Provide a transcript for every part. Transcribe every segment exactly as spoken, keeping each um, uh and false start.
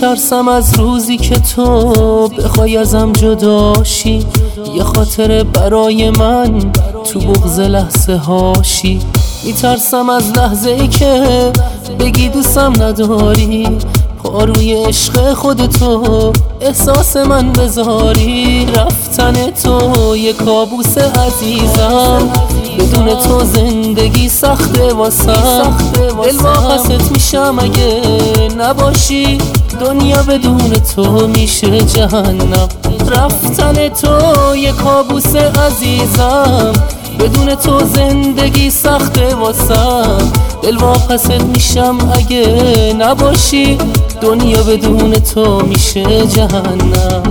میترسم از روزی که تو بخوای ازم جداشی، یه خاطره برای من تو بغض لحظه هاشی. میترسم از لحظه ای که بگی دوستم نداری، پاروی عشق خودتو احساس من بذاری. رفتن تو یه کابوس عزیزم، بدون تو زندگی سخته واسم. دل واپست میشم اگه نباشی، دنیا بدون تو میشه جهنم. رفتن تو یه کابوس عزیزم، بدون تو زندگی سخته واسم. دل واپست میشم اگه نباشی، دنیا بدون تو میشه جهنم.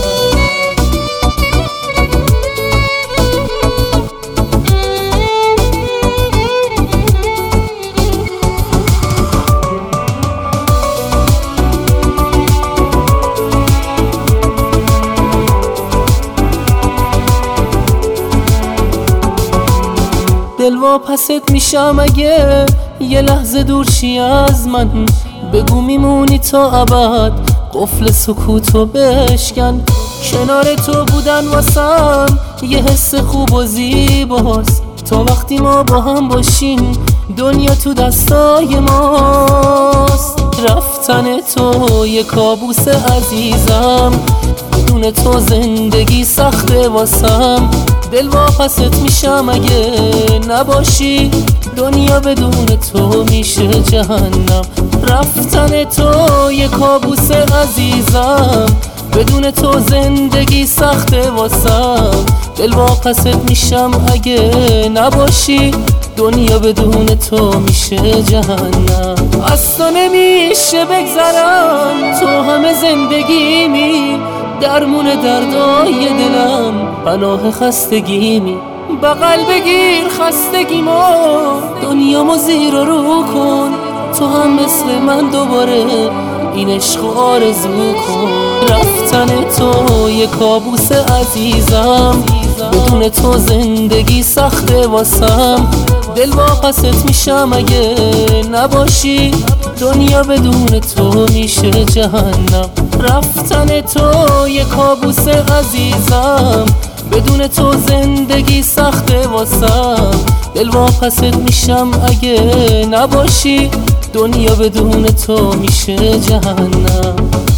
دل واپست میشم اگه یه لحظه دور شی از من، بگو میمونی تا ابد، قفل سکوتو بشکن. کنار تو بودن واسم یه حس خوب و زیباست، تا وقتی ما با هم باشیم دنیا تو دستای ماست. رفتن تو یه کابوس عزیزم، بدون تو زندگی سخته واسم. دل واپست میشم اگه نباشی، دنیا بدون تو میشه جهنم. رفتن تو یه کابوس عزیزم، بدون تو زندگی سخته واسم. دل واپست میشم اگه نباشی، دنیا بدون تو میشه جهنم. از تو نمیشه بگذرم، تو همه زندگیمی، درمون دردای دلم، پناه خستگیمی. بغل بگیر خستگیمو، دنیامو زیر و رو کن، تو هم مثل من دوباره این عشق آرزو کن. رفتن تو یه کابوس عزیزم، بدون تو زندگی سخته واسم. دل واپست میشم اگه نباشی، دنیا بدون تو میشه جهنم. رفتن تو یه کابوس عزیزم، بدون تو زندگی سخته واسم. دل واپست میشم اگه نباشی، دنیا بدون تو میشه جهنم.